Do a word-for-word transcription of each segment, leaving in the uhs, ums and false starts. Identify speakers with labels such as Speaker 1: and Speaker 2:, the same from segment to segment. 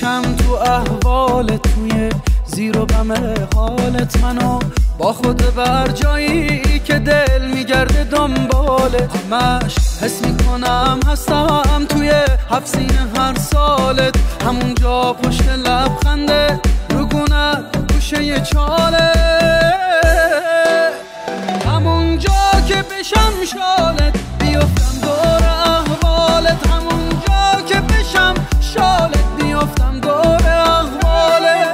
Speaker 1: بشم تو احوالت، توی زیر و بم حالت منو با خود بر جایی که دل میگرده دنباله. همش حس میکنم هستم توی حفظین هر سالت، همونجا پشت لبخنده رگونت گوشه ی چاله، همونجا که بشم شالت بیفتم دور احوالت، همونجا که بشم شالت بیفتم دور احوالت.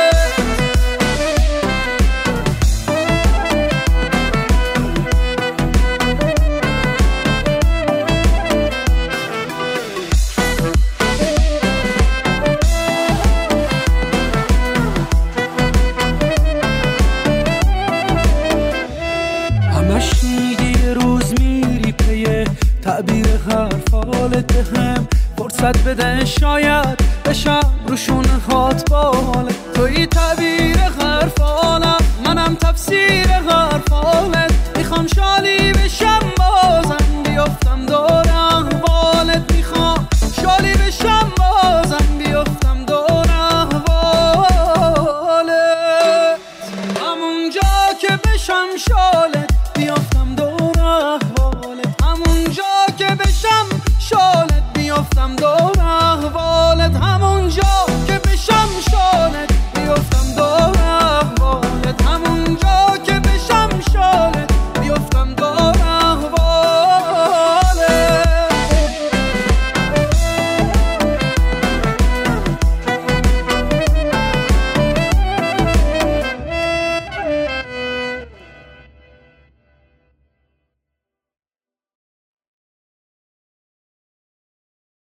Speaker 1: همش میگی یه روز میری پی تعبیر حرفالت، بهم فرصت بده شاید بشم روشون هات بالت. توی تعبیر حرفالم منم تفسیر حرفالت، میخوام شالی بشم بازم بیفتم دور احوالت، میخوام شالی بشم بازم بیفتم دور احوالت، همونجا که بشم شالت بیفتم دور احوالت، همونجا که بشم شالت بیفتم دور